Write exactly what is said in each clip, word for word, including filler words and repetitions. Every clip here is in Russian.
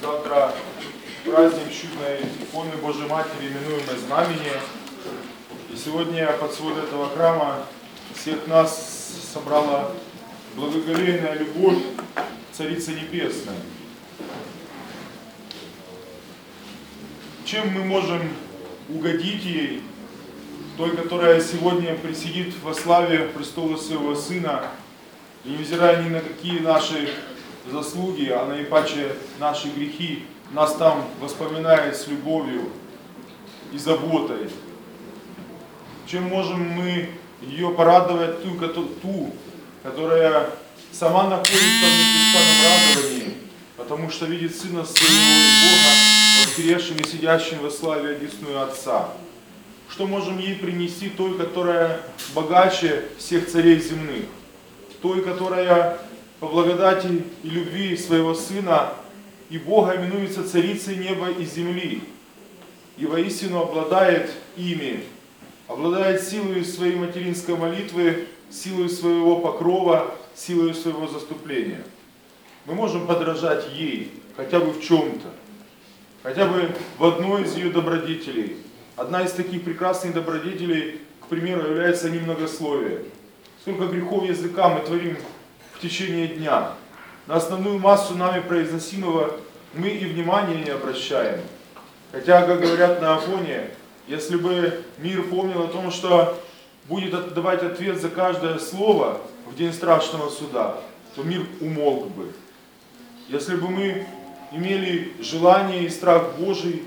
Завтра праздник чудной иконы Божьей Матери, именуемой Знамение. И сегодня под свод этого храма всех нас собрала благоговейная любовь Царицы Небесной. Чем мы можем угодить ей, той, которая сегодня присидит во славе престола своего Сына, и невзирая ни на какие наши заслуги, а наипаче наши грехи, нас там воспоминает с любовью и заботой. Чем можем мы ее порадовать, ту, ту которая сама находится в непрестанном радовании, потому что видит Сына Своего и Бога, воскресшим и сидящим во славе одесную Отца. Что можем ей принести той, которая богаче всех царей земных, той, которая по благодати и любви своего Сына и Бога именуется Царицей неба и земли, и воистину обладает ими, обладает силой своей материнской молитвы, силой своего покрова, силой своего заступления. Мы можем подражать ей хотя бы в чем-то, хотя бы в одной из ее добродетелей. Одна из таких прекрасных добродетелей, к примеру, является немногословие. Сколько грехов языка мы творим в течение дня. На основную массу нами произносимого мы и внимания не обращаем. Хотя, как говорят на Афоне, если бы мир помнил о том, что будет отдавать ответ за каждое слово в день страшного суда, то мир умолк бы. Если бы мы имели желание и страх Божий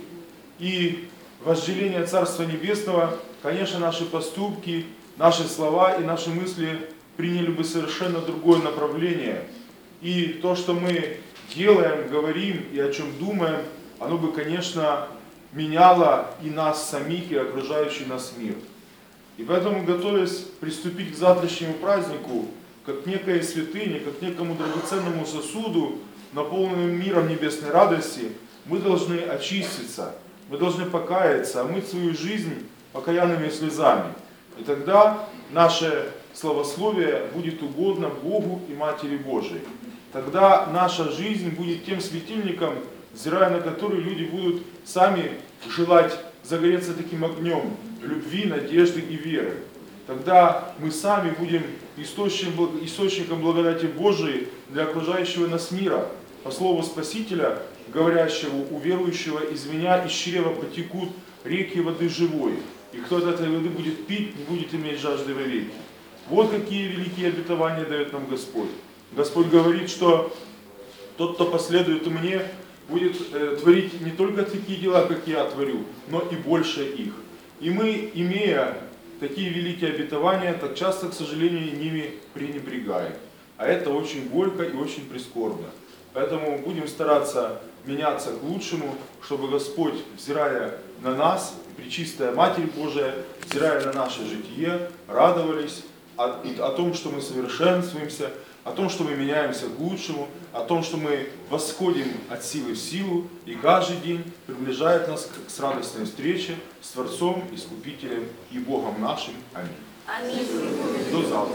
и вожделение Царства Небесного, конечно, наши поступки, наши слова и наши мысли приняли бы совершенно другое направление. И то, что мы делаем, говорим и о чем думаем, оно бы, конечно, меняло и нас самих, и окружающий нас мир. И поэтому, готовясь приступить к завтрашнему празднику, как к некой святыне, как к некому драгоценному сосуду, наполненным миром небесной радости, мы должны очиститься, мы должны покаяться, омыть свою жизнь покаянными слезами. И тогда наше славословие будет угодно Богу и Матери Божией. Тогда наша жизнь будет тем светильником, взирая на который люди будут сами желать загореться таким огнем любви, надежды и веры. Тогда мы сами будем источником, источником благодати Божией для окружающего нас мира. По слову Спасителя, говорящего: у верующего из меня из чрева потекут реки воды живой, и кто от этой воды будет пить, не будет иметь жажды вовеки. Вот какие великие обетования дает нам Господь. Господь говорит, что тот, кто последует мне, будет э, творить не только такие дела, как я творю, но и больше их. И мы, имея такие великие обетования, так часто, к сожалению, ними пренебрегаем. А это очень горько и очень прискорбно. Поэтому будем стараться меняться к лучшему, чтобы Господь, взирая на нас, Пречистая Матерь Божия, взирая на наше житие, радовались о, о том, что мы совершенствуемся, о том, что мы меняемся к лучшему, о том, что мы восходим от силы в силу, и каждый день приближает нас к, с радостной встрече с Творцом, Искупителем и Богом нашим. Аминь. Аминь. До завтра.